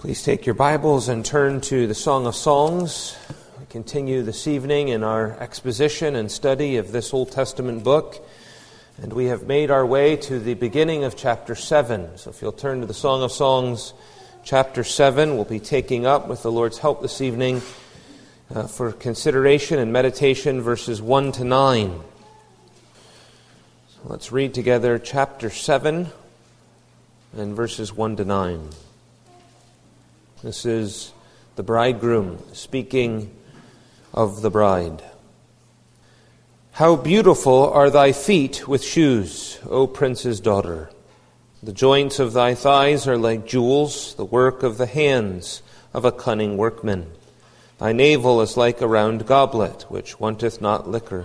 Please take your Bibles and turn to the Song of Songs. We continue this evening in our exposition and study of this Old Testament book, and we have made our way to the beginning of chapter 7. So if you'll turn to the Song of Songs, chapter 7, we'll be taking up, with the Lord's help this evening, for consideration and meditation, verses 1 to 9. So let's read together chapter 7 and verses 1 to 9. This is the bridegroom speaking of the bride. How beautiful are thy feet with shoes, O prince's daughter! The joints of thy thighs are like jewels, the work of the hands of a cunning workman. Thy navel is like a round goblet, which wanteth not liquor.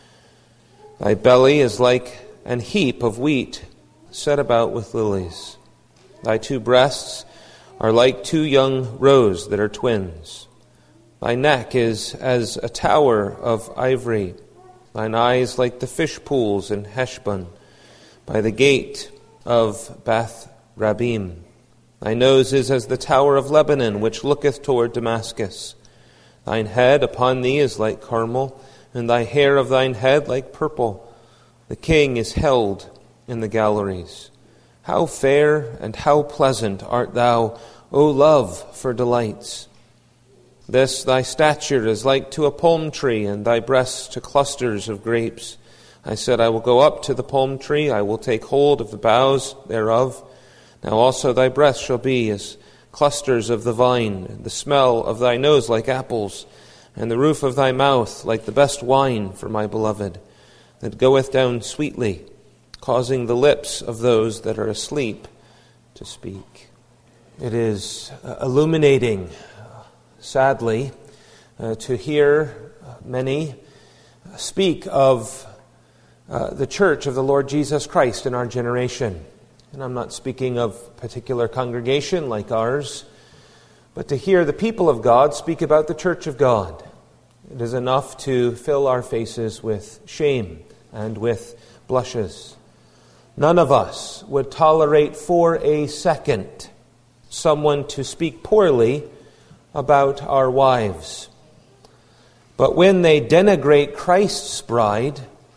Thy belly is like an heap of wheat, set about with lilies. Thy two breasts are like two young roes that are twins. Thy neck is as a tower of ivory. Thine eyes like the fish pools in Heshbon, by the gate of Beth Rabbim. Thy nose is as the tower of Lebanon, which looketh toward Damascus. Thine head upon thee is like Carmel, and thy hair of thine head like purple. The king is held in the galleries. How fair and how pleasant art thou, O love, for delights! This thy stature is like to a palm tree, and thy breasts to clusters of grapes. I said, I will go up to the palm tree, I will take hold of the boughs thereof. Now also thy breasts shall be as clusters of the vine, and the smell of thy nose like apples, and the roof of thy mouth like the best wine for my beloved, that goeth down sweetly, causing the lips of those that are asleep to speak. It is illuminating, sadly, to hear many speak of the church of the Lord Jesus Christ in our generation. And I'm not speaking of a particular congregation like ours, but to hear the people of God speak about the church of God. It is enough to fill our faces with shame and with blushes. None of us would tolerate for a second someone to speak poorly about our wives. But when they denigrate Christ's bride,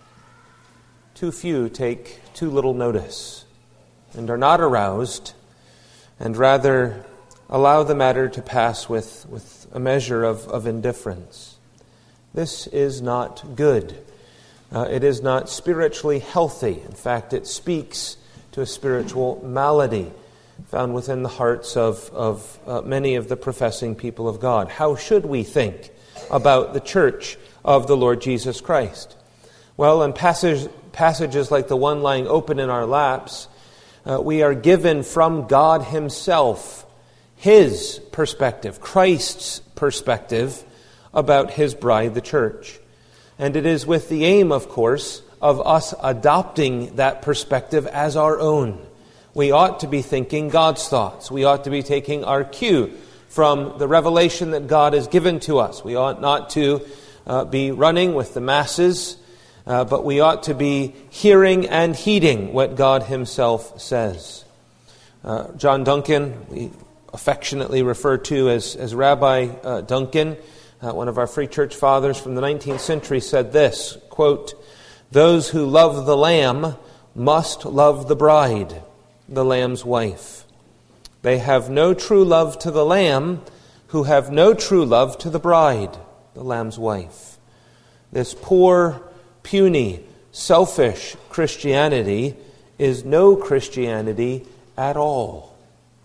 too few take too little notice and are not aroused, and rather allow the matter to pass with a measure of indifference. This is not good. It is not spiritually healthy. In fact, it speaks to a spiritual malady found within the hearts of many of the professing people of God. How should we think about the church of the Lord Jesus Christ? Well, in passages like the one lying open in our laps, we are given from God Himself His perspective, Christ's perspective about His bride, the church. And it is with the aim, of course, of us adopting that perspective as our own. We ought to be thinking God's thoughts. We ought to be taking our cue from the revelation that God has given to us. We ought not to be running with the masses, but we ought to be hearing and heeding what God Himself says. John Duncan, we affectionately refer to as Rabbi Duncan, one of our Free Church fathers from the 19th century, said this, quote, "Those who love the Lamb must love the bride, the Lamb's wife. They have no true love to the Lamb who have no true love to the bride, the Lamb's wife." This poor, puny, selfish Christianity is no Christianity at all.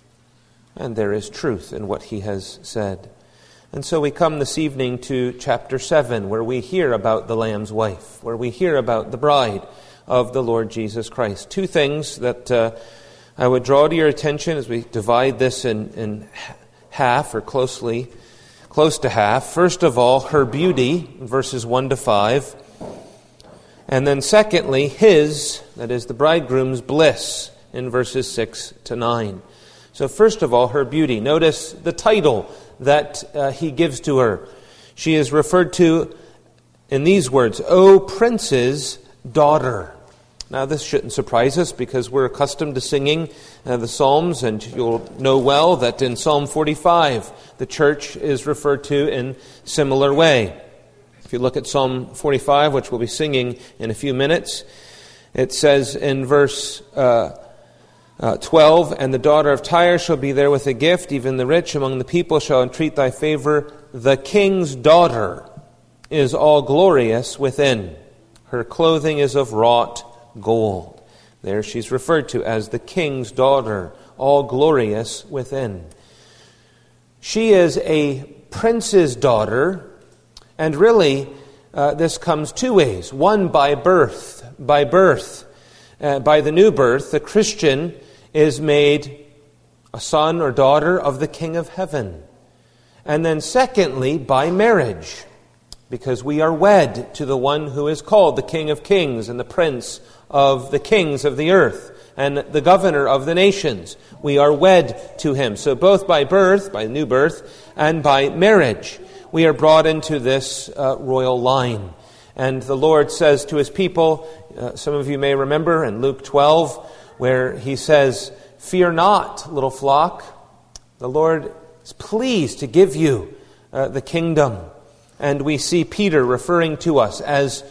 And there is truth in what he has said. And so we come this evening to chapter 7, where we hear about the Lamb's wife, where we hear about the bride of the Lord Jesus Christ. Two things that I would draw to your attention as we divide this in half, or close to half. First of all, her beauty, verses 1 to 5. And then secondly, his, that is the bridegroom's bliss, in verses 6 to 9. So first of all, her beauty. Notice the title that he gives to her. She is referred to in these words, O prince's daughter. Now, this shouldn't surprise us because we're accustomed to singing the Psalms, and you'll know well that in Psalm 45, the church is referred to in similar way. If you look at Psalm 45, which we'll be singing in a few minutes, it says in verse 12, "And the daughter of Tyre shall be there with a gift, even the rich among the people shall entreat thy favor. The king's daughter is all glorious within. Her clothing is of wrought gold." There she's referred to as the king's daughter, all glorious within. She is a prince's daughter, and really this comes two ways. One, by birth. By the new birth, the Christian is made a son or daughter of the King of Heaven. And then secondly, by marriage, because we are wed to the one who is called the King of Kings and the Prince of the kings of the earth and the governor of the nations. We are wed to him. So both by birth, by new birth, and by marriage, we are brought into this royal line. And the Lord says to his people, some of you may remember in Luke 12, where he says, "Fear not, little flock. The Lord is pleased to give you the kingdom." And we see Peter referring to us as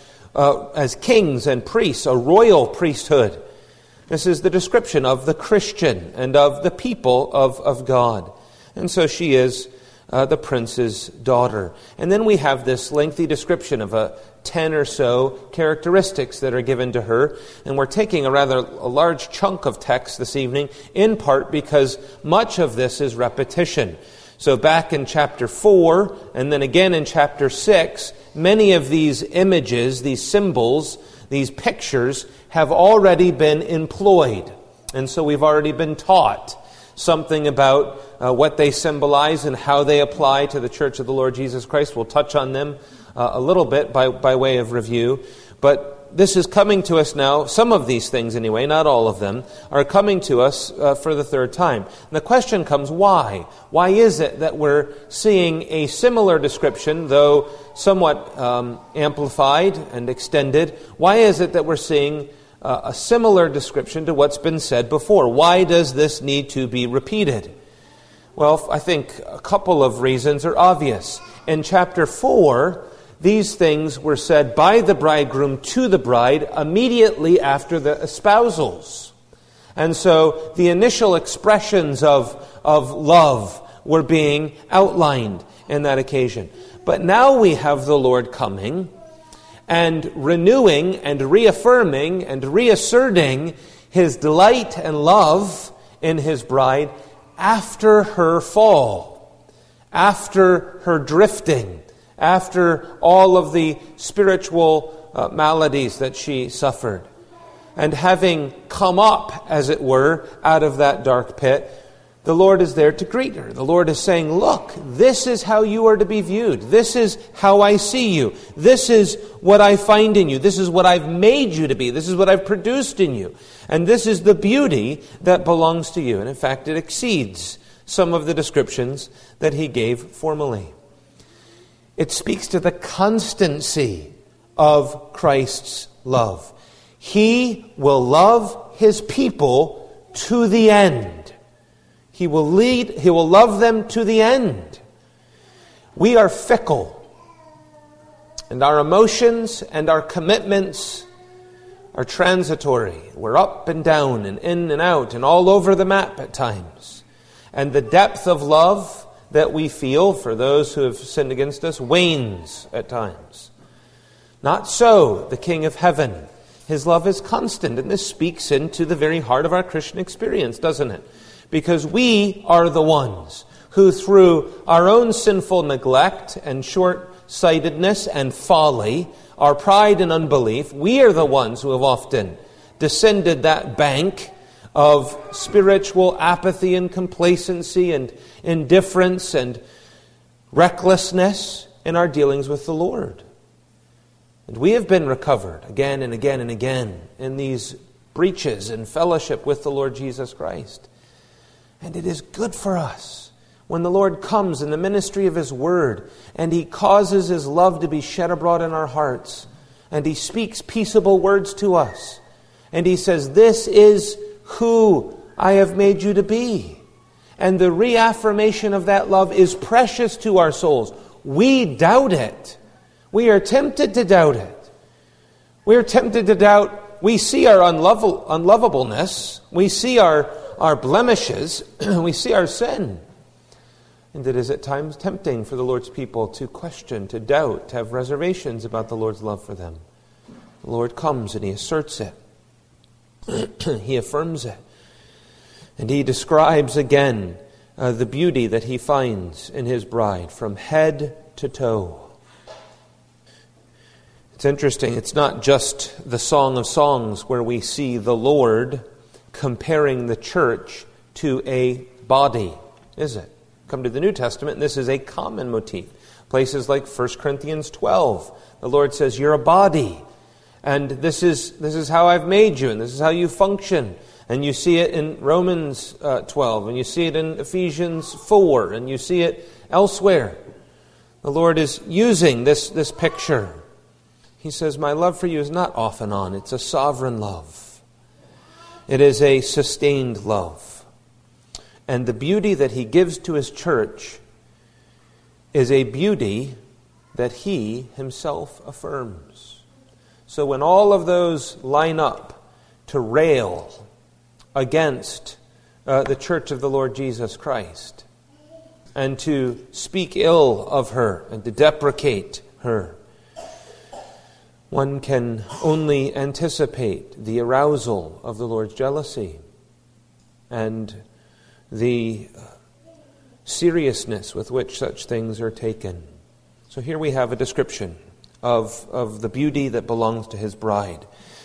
kings and priests, a royal priesthood. This is the description of the Christian and of the people of God. And so she is the prince's daughter. And then we have this lengthy description of 10 or so characteristics that are given to her. And we're taking a large chunk of text this evening, in part because much of this is repetition. So back in chapter 4, and then again in chapter 6, many of these images, these symbols, these pictures have already been employed. And so we've already been taught something about what they symbolize and how they apply to the Church of the Lord Jesus Christ. We'll touch on them a little bit by way of review. But this is coming to us now. Some of these things anyway, not all of them, are coming to us for the third time. And the question comes, why? Why is it that we're seeing a similar description, though somewhat amplified and extended? Why is it that we're seeing a similar description to what's been said before? Why does this need to be repeated? Well, I think a couple of reasons are obvious. In chapter 4, these things were said by the bridegroom to the bride immediately after the espousals. And so the initial expressions of love were being outlined in that occasion. But now we have the Lord coming and renewing and reaffirming and reasserting his delight and love in his bride after her fall, after her drifting, after all of the spiritual maladies that she suffered. And having come up, as it were, out of that dark pit, the Lord is there to greet her. The Lord is saying, look, this is how you are to be viewed. This is how I see you. This is what I find in you. This is what I've made you to be. This is what I've produced in you. And this is the beauty that belongs to you. And in fact, it exceeds some of the descriptions that he gave formerly. It speaks to the constancy of Christ's love. He will love his people to the end. He will love them to the end. We are fickle, and our emotions and our commitments are transitory. We're up and down and in and out and all over the map at times. And the depth of love that we feel for those who have sinned against us wanes at times. Not so the King of Heaven. His love is constant, and this speaks into the very heart of our Christian experience, doesn't it? Because we are the ones who, through our own sinful neglect and short-sightedness and folly, our pride and unbelief, we are the ones who have often descended that bank of spiritual apathy and complacency and indifference and recklessness in our dealings with the Lord. And we have been recovered again and again and again in these breaches in fellowship with the Lord Jesus Christ. And it is good for us when the Lord comes in the ministry of his word and he causes his love to be shed abroad in our hearts and he speaks peaceable words to us And he says, this is who I have made you to be. And the reaffirmation of that love is precious to our souls. We doubt it. We are tempted to doubt it. We are tempted to doubt. We see our unlovableness. We see our blemishes. We see our sin. And it is at times tempting for the Lord's people to question, to doubt, to have reservations about the Lord's love for them. The Lord comes and He asserts it. He affirms it. And He describes again the beauty that He finds in His bride from head to toe. It's interesting, it's not just the Song of Songs where we see the Lord comparing the church to a body, is it? Come to the New Testament, and this is a common motif. Places like 1 Corinthians 12, the Lord says, you're a body, and this is how I've made you, and this is how you function. And you see it in Romans 12, and you see it in Ephesians 4, and you see it elsewhere. The Lord is using this picture. He says, my love for you is not off and on. It's a sovereign love. It is a sustained love. And the beauty that He gives to His church is a beauty that He Himself affirms. So when all of those line up to rail against the church of the Lord Jesus Christ and to speak ill of her and to deprecate her, one can only anticipate the arousal of the Lord's jealousy and the seriousness with which such things are taken. So here we have a description of the beauty that belongs to His bride.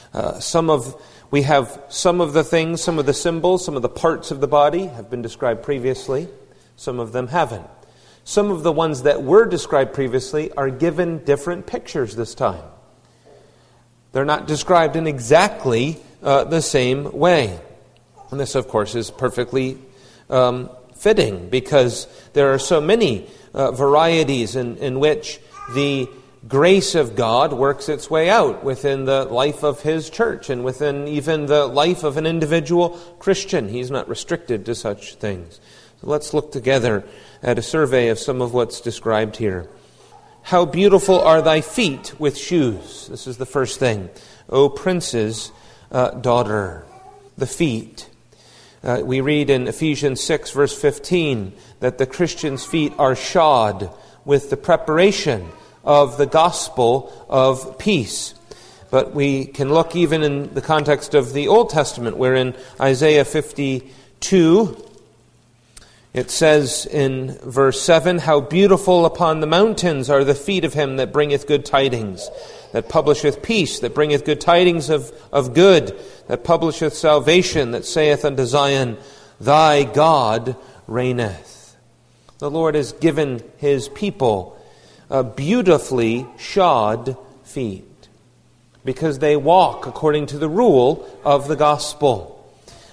We have some of the things, some of the symbols, some of the parts of the body have been described previously. Some of them haven't. Some of the ones that were described previously are given different pictures this time. They're not described in exactly the same way. And this, of course, is perfectly fitting because there are so many varieties in which the grace of God works its way out within the life of His church and within even the life of an individual Christian. He's not restricted to such things. So let's look together at a survey of some of what's described here. How beautiful are thy feet with shoes. This is the first thing. O prince's daughter. The feet. We read in Ephesians 6 verse 15 that the Christian's feet are shod with the preparation of the gospel of peace. But we can look even in the context of the Old Testament, where in Isaiah 52, it says in verse 7, how beautiful upon the mountains are the feet of him that bringeth good tidings, that publisheth peace, that bringeth good tidings of good, that publisheth salvation, that saith unto Zion, thy God reigneth. The Lord has given His people beautifully shod feet, because they walk according to the rule of the gospel.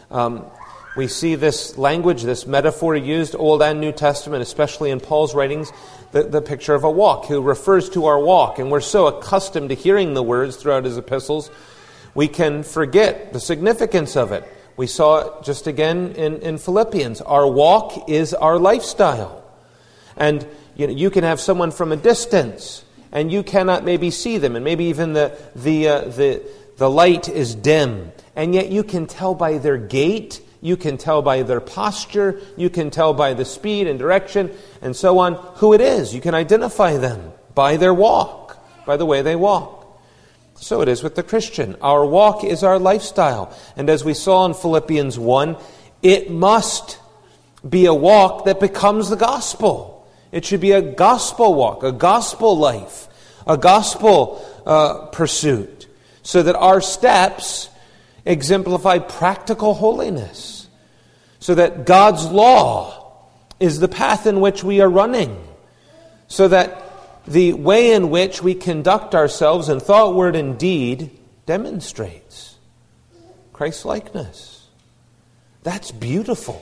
We see this language, this metaphor used, Old and New Testament, especially in Paul's writings, the picture of a walk. He refers to our walk, and we're so accustomed to hearing the words throughout his epistles, we can forget the significance of it. We saw it just again in Philippians. Our walk is our lifestyle. And you can have someone from a distance, and you cannot maybe see them, and maybe even the light is dim, and yet you can tell by their gait, you can tell by their posture, you can tell by the speed and direction, and so on, who it is. You can identify them by their walk, by the way they walk. So it is with the Christian. Our walk is our lifestyle. And as we saw in Philippians 1, it must be a walk that becomes the gospel. It should be a gospel walk, a gospel life, a gospel pursuit, so that our steps exemplify practical holiness, so that God's law is the path in which we are running, so that the way in which we conduct ourselves in thought, word, and deed demonstrates Christ-likeness. That's beautiful.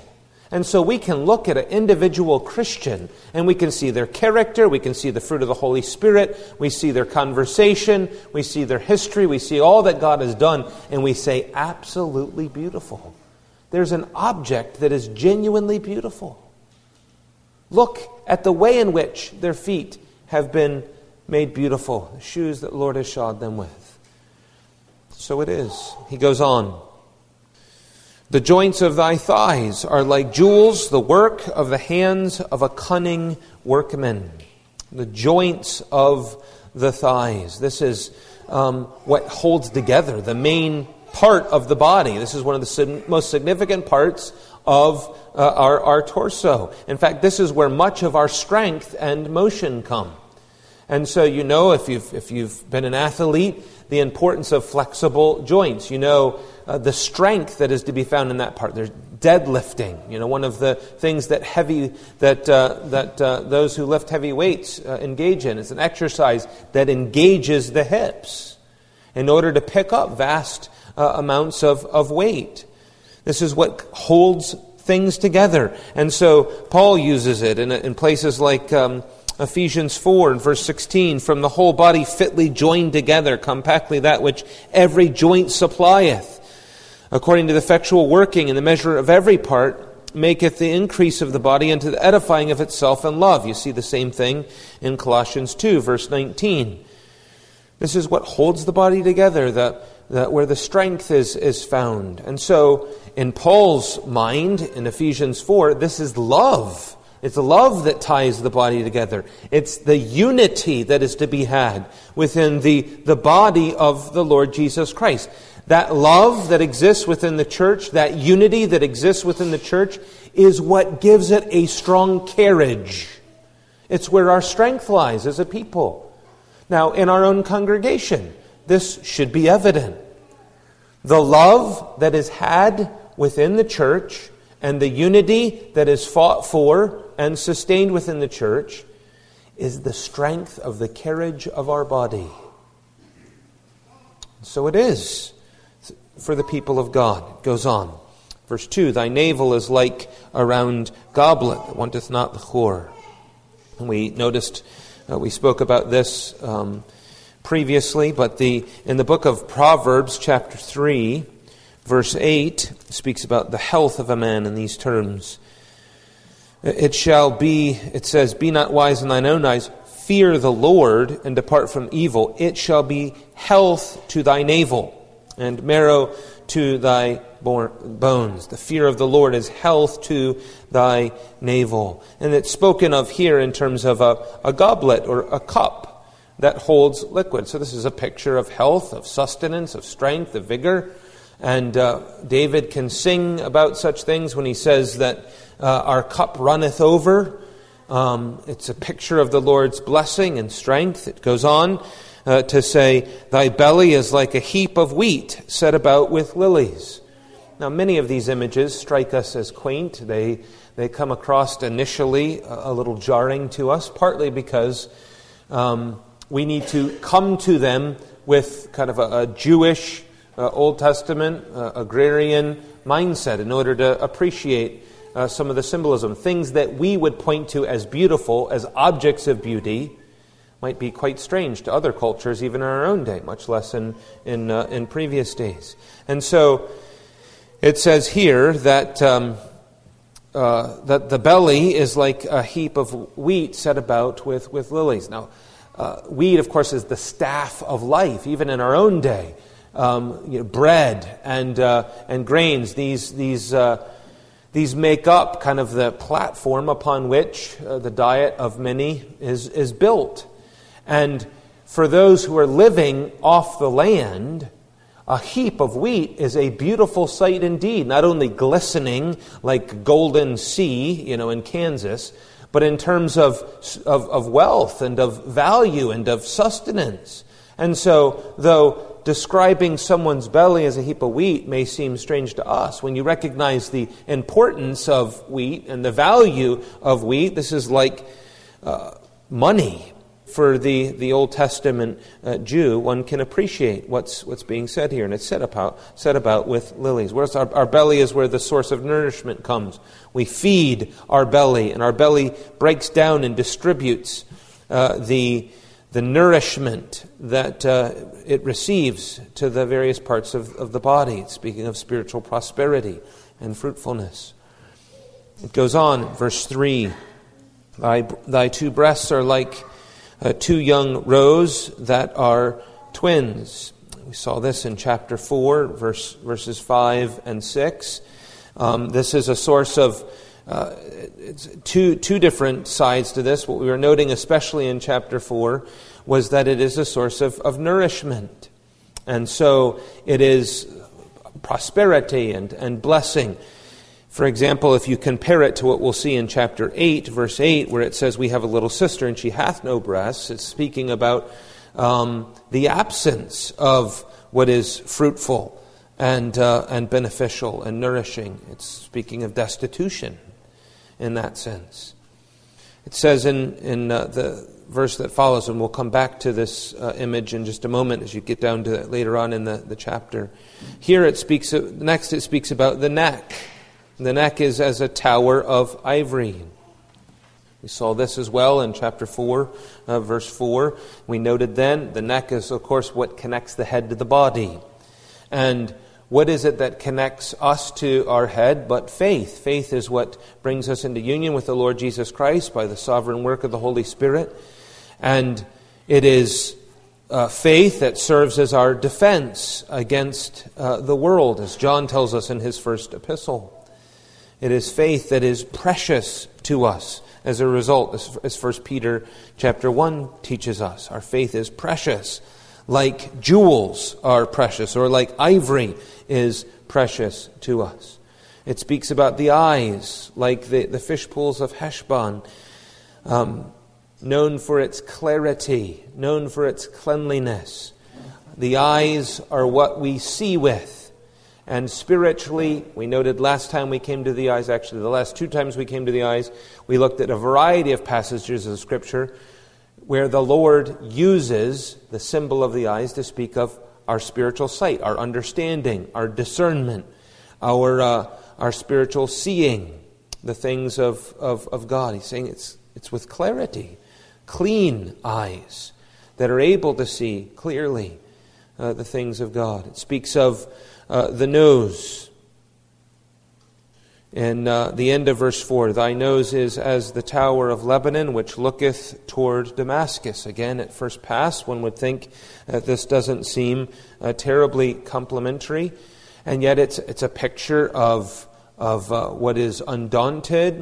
And so we can look at an individual Christian and we can see their character, we can see the fruit of the Holy Spirit, we see their conversation, we see their history, we see all that God has done, and we say, absolutely beautiful. There's an object that is genuinely beautiful. Look at the way in which their feet have been made beautiful, the shoes that the Lord has shod them with. So it is. He goes on. The joints of thy thighs are like jewels, the work of the hands of a cunning workman. The joints of the thighs. This is what holds together the main part of the body. This is one of the most significant parts of our torso. In fact, this is where much of our strength and motion come. And so you know, if you've been an athlete, the importance of flexible joints. You know the strength that is to be found in that part. There's deadlifting. You know, one of the things that those who lift heavy weights engage in. It's an exercise that engages the hips in order to pick up vast amounts of weight. This is what holds things together. And so Paul uses it in places like Ephesians 4 and verse 16, from the whole body fitly joined together, compactly that which every joint supplieth, according to the effectual working in the measure of every part, maketh the increase of the body unto the edifying of itself in love. You see the same thing in Colossians 2, verse 19. This is what holds the body together, where the strength is found. And so, in Paul's mind, in Ephesians 4, this is love. It's love that ties the body together. It's the unity that is to be had within the body of the Lord Jesus Christ. That love that exists within the church, that unity that exists within the church, is what gives it a strong carriage. It's where our strength lies as a people. Now, in our own congregation, this should be evident. The love that is had within the church and the unity that is fought for and sustained within the church is the strength of the carriage of our body. So it is for the people of God. It goes on. Verse 2, thy navel is like a round goblet that wanteth not the whore. And we noticed, we spoke about this previously, but in the book of Proverbs, chapter 3, verse 8, speaks about the health of a man in these terms. It says, be not wise in thine own eyes, fear the Lord, and depart from evil. It shall be health to thy navel, and marrow to thy bones. The fear of the Lord is health to thy navel. And it's spoken of here in terms of a goblet or a cup that holds liquid. So this is a picture of health, of sustenance, of strength, of vigor. And David can sing about such things when he says that our cup runneth over. It's a picture of the Lord's blessing and strength. It goes on to say, thy belly is like a heap of wheat set about with lilies. Now, many of these images strike us as quaint. They come across initially a little jarring to us, partly because we need to come to them with kind of a Jewish Old Testament agrarian mindset in order to appreciate some of the symbolism. Things that we would point to as beautiful, as objects of beauty, might be quite strange to other cultures, even in our own day, much less in previous days. And so it says here that that the belly is like a heap of wheat set about with lilies. Now, wheat, of course, is the staff of life, even in our own day. Bread and grains, these make up kind of the platform upon which the diet of many is built. And for those who are living off the land, a heap of wheat is a beautiful sight indeed, not only glistening like golden sea, in Kansas, but in terms of wealth and of value and of sustenance. And so, though describing someone's belly as a heap of wheat may seem strange to us, when you recognize the importance of wheat and the value of wheat, this is like money. for the Old Testament Jew, one can appreciate what's being said here. And it's said about with lilies. Whereas our belly is where the source of nourishment comes. We feed our belly, and our belly breaks down and distributes the nourishment that it receives to the various parts of the body. Speaking of spiritual prosperity and fruitfulness. It goes on, verse 3, Thy two breasts are like two young roes that are twins. We saw this in chapter 4, verses 5 and 6. This is a source of it's two different sides to this. What we were noting, especially in chapter 4, was that it is a source of nourishment. And so it is prosperity and blessing. For example, if you compare it to what we'll see in chapter 8, verse 8, where it says, We have a little sister and she hath no breasts, it's speaking about the absence of what is fruitful and beneficial and nourishing. It's speaking of destitution in that sense. It says in the verse that follows, and we'll come back to this image in just a moment as you get down to it later on in the chapter. Here it speaks about the neck. The neck is as a tower of ivory. We saw this as well in chapter 4, verse 4. We noted then the neck is, of course, what connects the head to the body. And what is it that connects us to our head but faith? Faith is what brings us into union with the Lord Jesus Christ by the sovereign work of the Holy Spirit. And it is faith that serves as our defense against the world, as John tells us in his first epistle. It is faith that is precious to us as a result, as 1 Peter chapter 1 teaches us. Our faith is precious, like jewels are precious, or like ivory is precious to us. It speaks about the eyes, like the fish pools of Heshbon, known for its clarity, known for its cleanliness. The eyes are what we see with. And spiritually, we noted last time we came to the eyes, actually the last two times we came to the eyes, we looked at a variety of passages of Scripture where the Lord uses the symbol of the eyes to speak of our spiritual sight, our understanding, our discernment, our spiritual seeing, the things of God. He's saying it's with clarity, clean eyes that are able to see clearly the things of God. It speaks of the nose. In the end of verse 4, Thy nose is as the tower of Lebanon, which looketh toward Damascus. Again, at first pass, one would think that this doesn't seem terribly complimentary, and yet it's a picture of what is undaunting,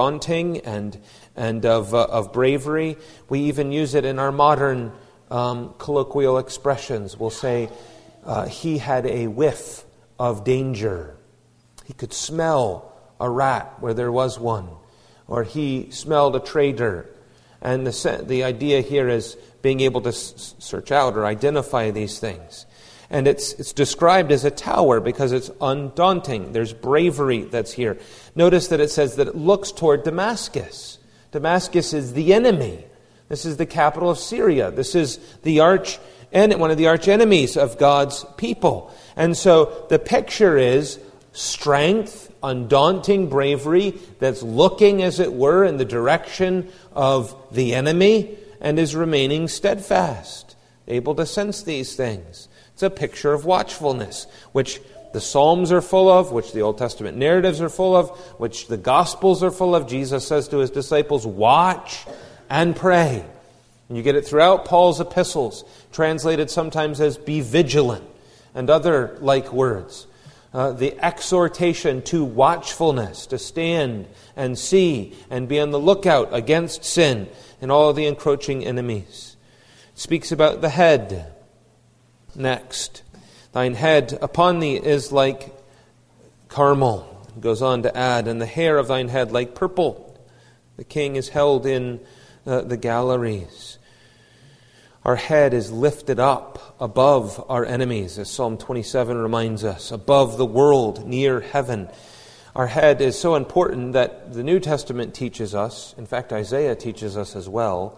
and of bravery. We even use it in our modern colloquial expressions. We'll say, he had a whiff of danger. He could smell a rat where there was one, or he smelled a traitor. And the idea here is being able to search out or identify these things. And it's described as a tower because it's undaunting. There's bravery that's here. Notice that it says that it looks toward Damascus. Damascus is the enemy. This is the capital of Syria. This is one of the arch enemies of God's people. And so the picture is strength, undaunting bravery that's looking, as it were, in the direction of the enemy and is remaining steadfast, able to sense these things. It's a picture of watchfulness, which the Psalms are full of, which the Old Testament narratives are full of, which the Gospels are full of. Jesus says to his disciples, watch and pray. And you get it throughout Paul's epistles, translated sometimes as be vigilant and other like words. The exhortation to watchfulness, to stand and see and be on the lookout against sin and all of the encroaching enemies. It speaks about the head. Next, thine head upon thee is like Carmel. It goes on to add, and the hair of thine head like purple. The king is held in the galleries. Our head is lifted up above our enemies, as Psalm 27 reminds us, above the world, near heaven. Our head is so important that the New Testament teaches us, in fact Isaiah teaches us as well,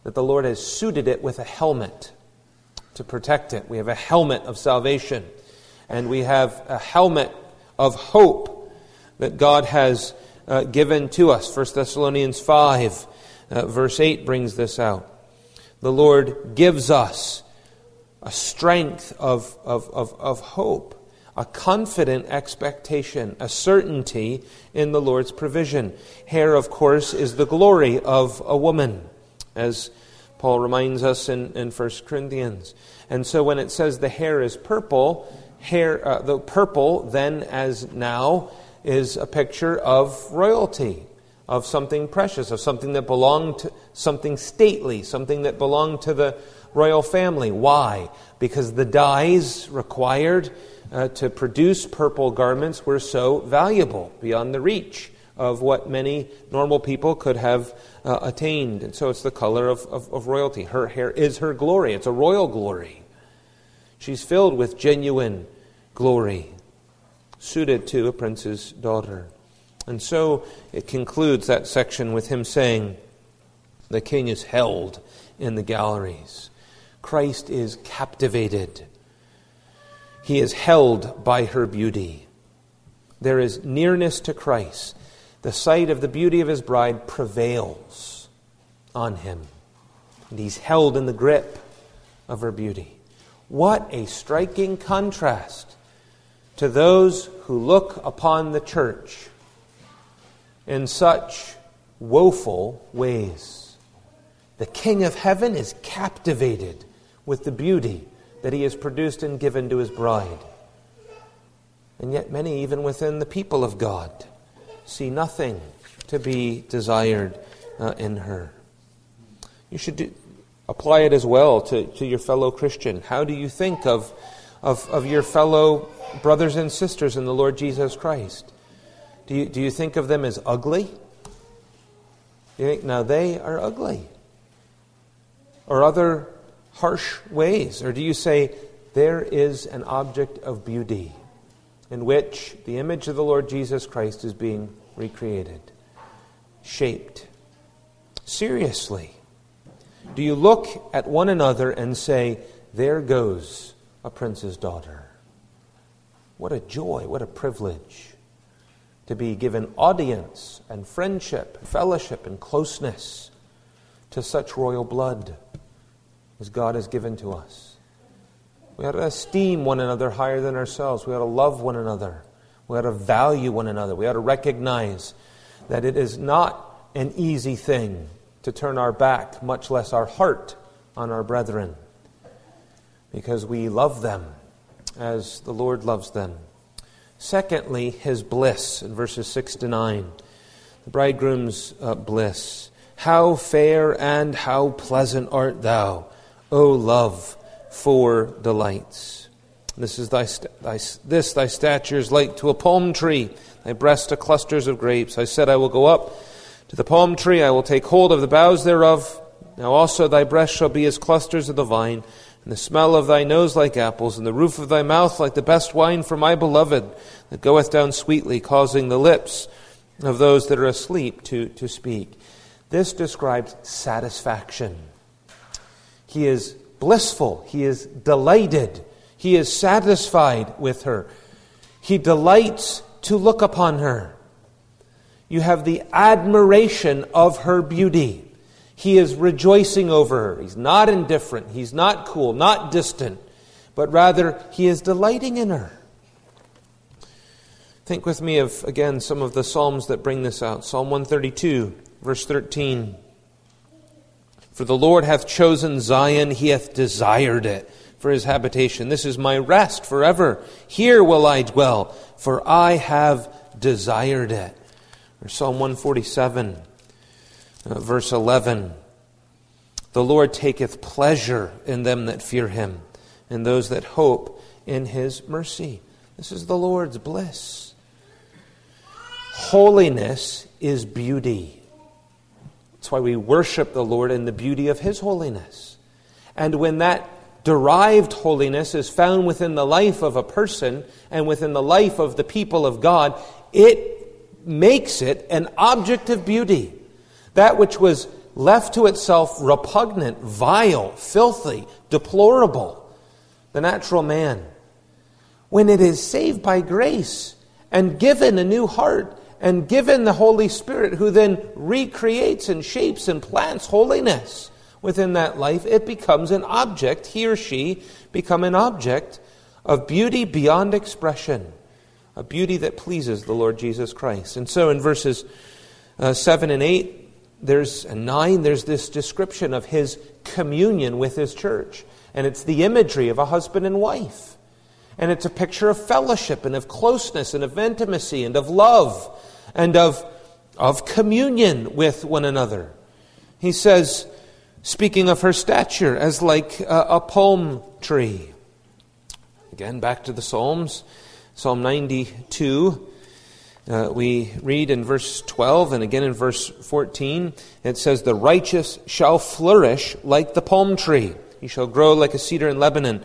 that the Lord has suited it with a helmet to protect it. We have a helmet of salvation, and we have a helmet of hope that God has given to us. 1 Thessalonians 5, verse 8 brings this out. The Lord gives us a strength of hope, a confident expectation, a certainty in the Lord's provision. Hair, of course, is the glory of a woman, as Paul reminds us in 1 Corinthians. And so when it says the hair is purple, the purple then as now is a picture of royalty, of something precious, of something that belonged to something stately, something that belonged to the royal family. Why? Because the dyes required to produce purple garments were so valuable, beyond the reach of what many normal people could have attained. And so it's the color of royalty. Her hair is her glory. It's a royal glory. She's filled with genuine glory, suited to a prince's daughter. And so it concludes that section with him saying, the king is held in the galleries. Christ is captivated. He is held by her beauty. There is nearness to Christ. The sight of the beauty of his bride prevails on him. And he's held in the grip of her beauty. What a striking contrast to those who look upon the church in such woeful ways. The King of heaven is captivated with the beauty that he has produced and given to his bride. And yet many, even within the people of God, see nothing to be desired in her. You should apply it as well to your fellow Christian. How do you think of your fellow brothers and sisters in the Lord Jesus Christ? Do you think of them as ugly? Do you think, now they are ugly? Or other harsh ways? Or do you say, there is an object of beauty in which the image of the Lord Jesus Christ is being recreated, shaped? Seriously, do you look at one another and say, there goes a prince's daughter? What a joy, what a privilege to be given audience and friendship, fellowship and closeness to such royal blood as God has given to us. We ought to esteem one another higher than ourselves. We ought to love one another. We ought to value one another. We ought to recognize that it is not an easy thing to turn our back, much less our heart, on our brethren, because we love them as the Lord loves them. Secondly, his bliss in verses 6 to 9. The bridegroom's bliss. How fair and how pleasant art thou, O love, for delights. This is thy stature is like to a palm tree, thy breast to clusters of grapes. I said, I will go up to the palm tree, I will take hold of the boughs thereof. Now also thy breast shall be as clusters of the vine, and the smell of thy nose like apples, and the roof of thy mouth like the best wine for my beloved, that goeth down sweetly, causing the lips of those that are asleep to speak. This describes satisfaction. He is blissful. He is delighted. He is satisfied with her. He delights to look upon her. You have the admiration of her beauty. He is rejoicing over her. He's not indifferent. He's not cool, not distant, but rather he is delighting in her. Think with me of, again, some of the Psalms that bring this out. Psalm 132, verse 13. For the Lord hath chosen Zion, he hath desired it for his habitation. This is my rest forever. Here will I dwell, for I have desired it. Or Psalm 147, verse 11. The Lord taketh pleasure in them that fear him, and those that hope in his mercy. This is the Lord's bliss. Holiness is beauty. That's why we worship the Lord in the beauty of his holiness. And when that derived holiness is found within the life of a person and within the life of the people of God, it makes it an object of beauty. That which was left to itself repugnant, vile, filthy, deplorable, the natural man. When it is saved by grace and given a new heart and given the Holy Spirit, who then recreates and shapes and plants holiness within that life, it becomes an object, he or she become an object of beauty beyond expression, a beauty that pleases the Lord Jesus Christ. And so in verses 7 and 8, and 9, there's this description of his communion with his church. And it's the imagery of a husband and wife. And it's a picture of fellowship and of closeness and of intimacy and of love and of communion with one another. He says, speaking of her stature, as like a palm tree. Again, back to the Psalms. Psalm 92, we read in verse 12 and again in verse 14, it says, "The righteous shall flourish like the palm tree. He shall grow like a cedar in Lebanon."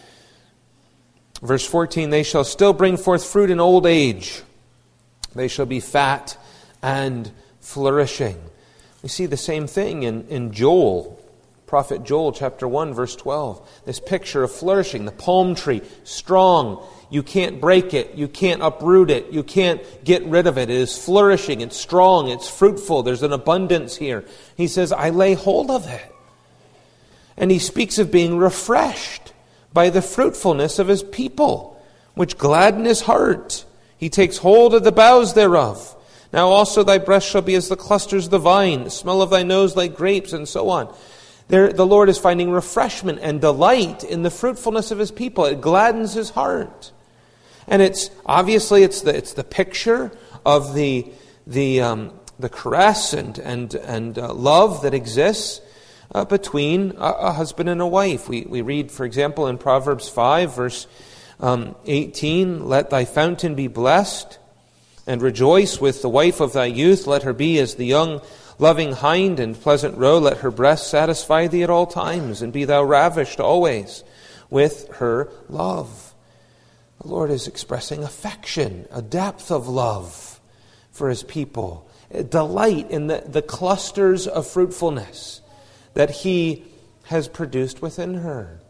Verse 14, "They shall still bring forth fruit in old age. They shall be fat and flourishing." We see the same thing in Joel. Prophet Joel, chapter 1, verse 12. This picture of flourishing, the palm tree, strong. You can't break it. You can't uproot it. You can't get rid of it. It is flourishing. It's strong. It's fruitful. There's an abundance here. He says, I lay hold of it. And he speaks of being refreshed by the fruitfulness of his people, which gladden his heart. He takes hold of the boughs thereof. Now also thy breast shall be as the clusters of the vine, the smell of thy nose like grapes, and so on. There, the Lord is finding refreshment and delight in the fruitfulness of his people. It gladdens his heart. And it's obviously it's the picture of the caress and love that exists between a husband and a wife. We read, for example, in Proverbs 5, verse 18, "Let thy fountain be blessed, and rejoice with the wife of thy youth. Let her be as the young loving hind and pleasant roe. Let her breast satisfy thee at all times, and be thou ravished always with her love." The Lord is expressing affection, a depth of love for his people, a delight in the clusters of fruitfulness that he has produced within her.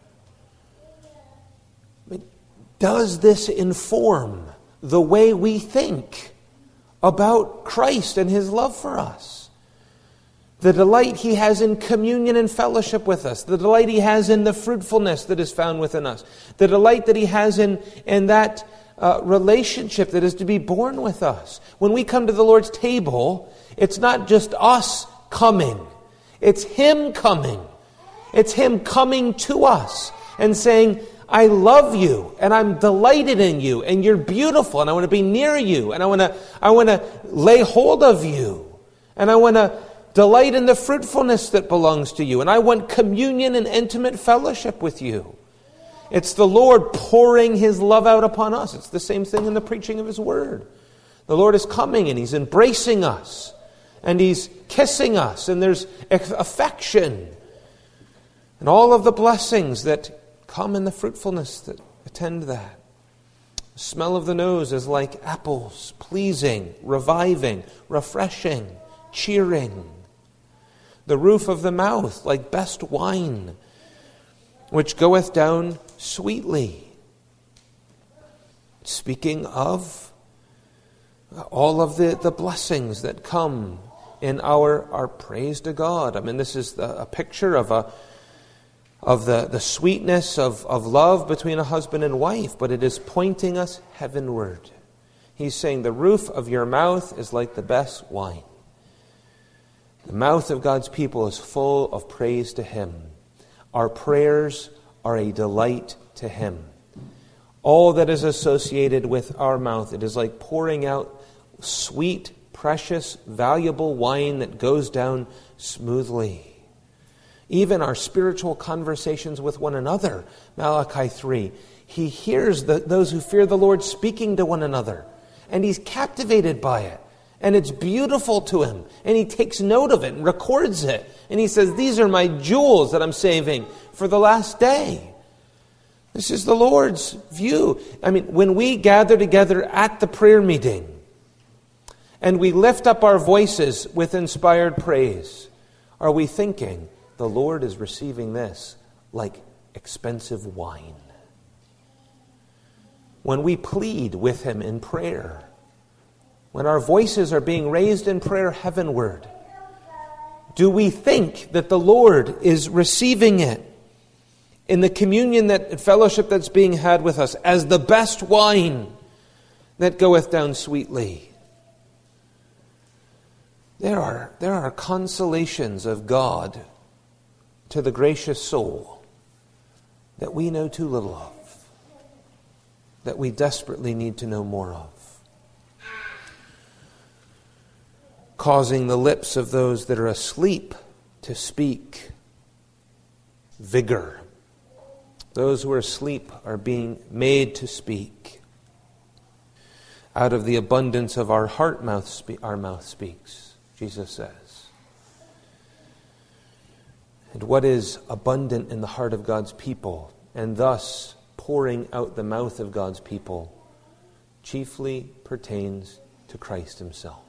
Does this inform the way we think about Christ and his love for us? The delight he has in communion and fellowship with us. The delight he has in the fruitfulness that is found within us. The delight that he has in that relationship that is to be born with us. When we come to the Lord's table, it's not just us coming. It's him coming. It's him coming to us and saying, I love you, and I'm delighted in you, and you're beautiful, and I want to be near you, and I want to lay hold of you, and I want to delight in the fruitfulness that belongs to you, and I want communion and intimate fellowship with you. It's the Lord pouring his love out upon us. It's the same thing in the preaching of his word. The Lord is coming, and he's embracing us, and he's kissing us, and there's affection, and all of the blessings that come in the fruitfulness that attend that. The smell of the nose is like apples, pleasing, reviving, refreshing, cheering. The roof of the mouth like best wine, which goeth down sweetly. Speaking of all of the blessings that come in our praise to God. I mean, this is a picture of the sweetness of love between a husband and wife, but it is pointing us heavenward. He's saying the roof of your mouth is like the best wine. The mouth of God's people is full of praise to him. Our prayers are a delight to him. All that is associated with our mouth, it is like pouring out sweet, precious, valuable wine that goes down smoothly. Even our spiritual conversations with one another, Malachi 3, he hears those who fear the Lord speaking to one another, and he's captivated by it, and it's beautiful to him, and he takes note of it and records it, and he says, these are my jewels that I'm saving for the last day. This is the Lord's view. I mean, when we gather together at the prayer meeting, and we lift up our voices with inspired praise, Are we thinking the Lord is receiving this like expensive wine? When we plead with Him in prayer, when our voices are being raised in prayer heavenward, do we think that the Lord is receiving it in the communion, that fellowship that's being had with us, as the best wine that goeth down sweetly? There are consolations of God to the gracious soul that we know too little of, that we desperately need to know more of. Causing the lips of those that are asleep to speak vigor. Those who are asleep are being made to speak. Out of the abundance of our heart, our mouth speaks, Jesus says. And what is abundant in the heart of God's people, and thus pouring out the mouth of God's people, chiefly pertains to Christ Himself.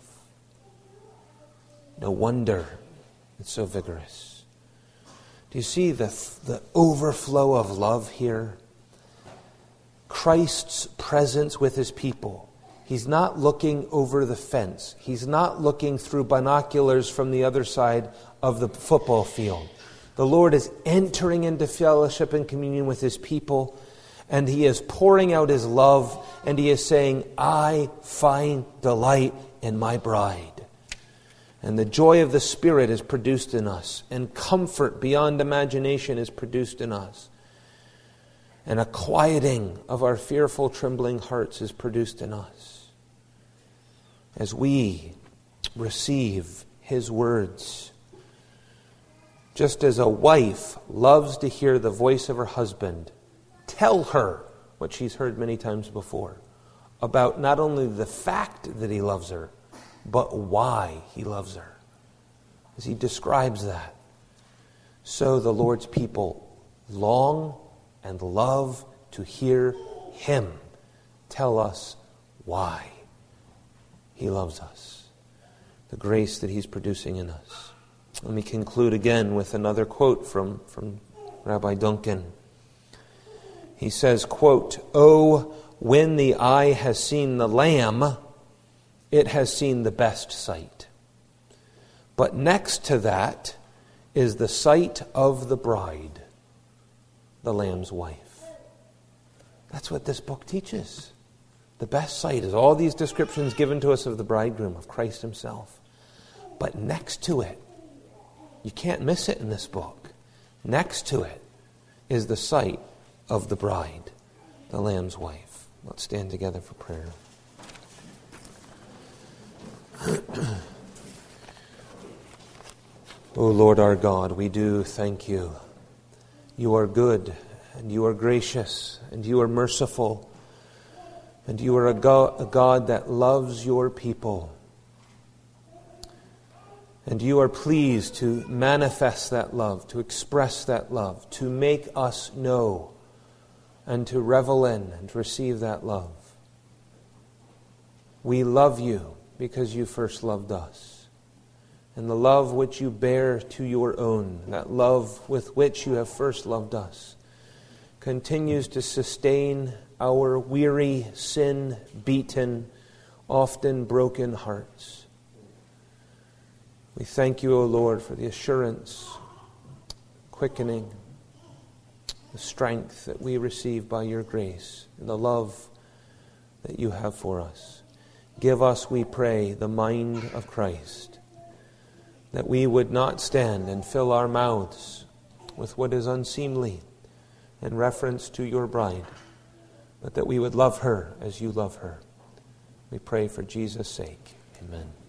No wonder it's so vigorous. Do you see the overflow of love here? Christ's presence with His people. He's not looking over the fence. He's not looking through binoculars from the other side of the football field. The Lord is entering into fellowship and communion with His people, and He is pouring out His love, and He is saying, I find delight in my bride. And the joy of the Spirit is produced in us, and comfort beyond imagination is produced in us. And a quieting of our fearful, trembling hearts is produced in us as we receive His words. Just as a wife loves to hear the voice of her husband tell her what she's heard many times before about not only the fact that he loves her, but why He loves her. As He describes that, so the Lord's people long and love to hear Him tell us why He loves us, the grace that He's producing in us. Let me conclude again with another quote from Rabbi Duncan. He says, quote, "Oh, when the eye has seen the Lamb, it has seen the best sight. But next to that is the sight of the bride, the Lamb's wife." That's what this book teaches. The best sight is all these descriptions given to us of the bridegroom, of Christ Himself. But next to it, you can't miss it in this book. Next to it is the sight of the bride, the Lamb's wife. Let's stand together for prayer. O Lord our God, we do thank You. You are good, and You are gracious, and You are merciful, and You are a God that loves Your people. And You are pleased to manifest that love, to express that love, to make us know, and to revel in and receive that love. We love You because You first loved us. And the love which You bear to Your own, that love with which You have first loved us, continues to sustain our weary, sin-beaten, often broken hearts. We thank You, O Lord, for the assurance, quickening, the strength that we receive by Your grace, and the love that You have for us. Give us, we pray, the mind of Christ, that we would not stand and fill our mouths with what is unseemly in reference to Your bride, but that we would love her as You love her. We pray for Jesus' sake. Amen.